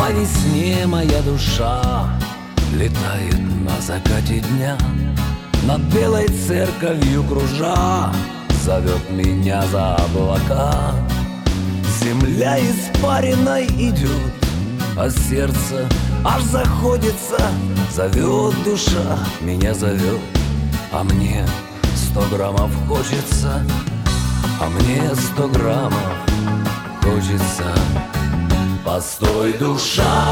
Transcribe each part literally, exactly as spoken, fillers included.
по весне моя душа летает на закате дня, над белой церковью кружа зовет меня за облака. Земля испаренной идет, а сердце аж заходится. Зовет душа, меня зовет, а мне сто граммов хочется, а мне сто граммов хочется. Постой, душа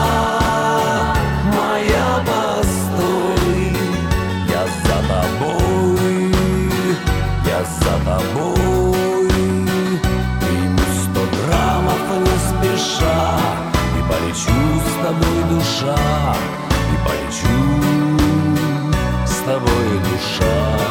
моя, постой, я за тобой, я за тобой. Приму сто граммов не спеша, и полечу с тобой, душа, и полечу с тобой, душа.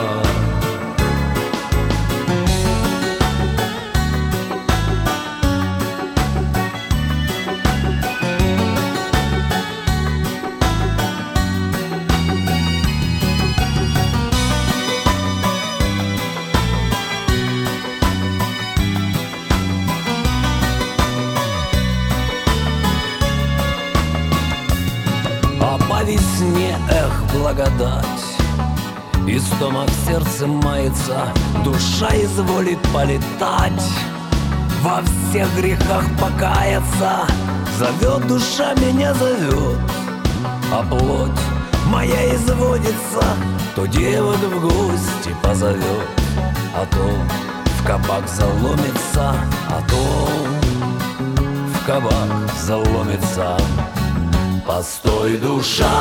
По весне, эх, благодать, истома в сердце мается, душа изволит полетать, во всех грехах покаяться. Зовет душа, меня зовет, а плоть моя изводится. То девок в гости позовет, а то в кабак заломится, а то в кабак заломится. Постой, душа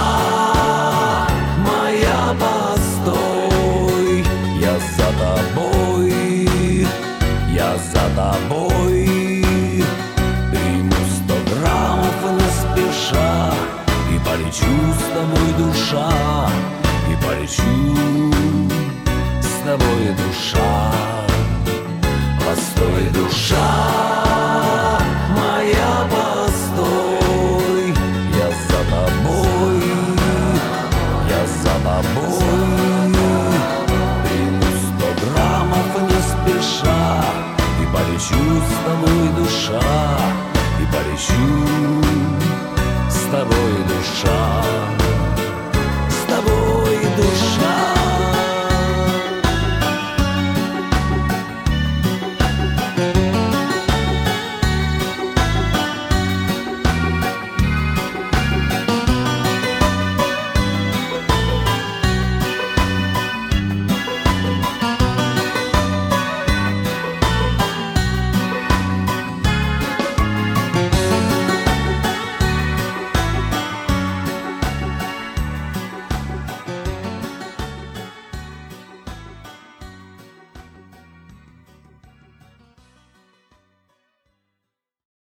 моя, постой, я за тобой, я за тобой. Приму сто граммов не спеша, и полечу с тобой, душа, и полечу с тобой, душа. Постой, душа моя, постой, я за тобой, я за тобой. Приму сто граммов не спеша, и полечу с тобой, душа, и полечу с тобой, душа.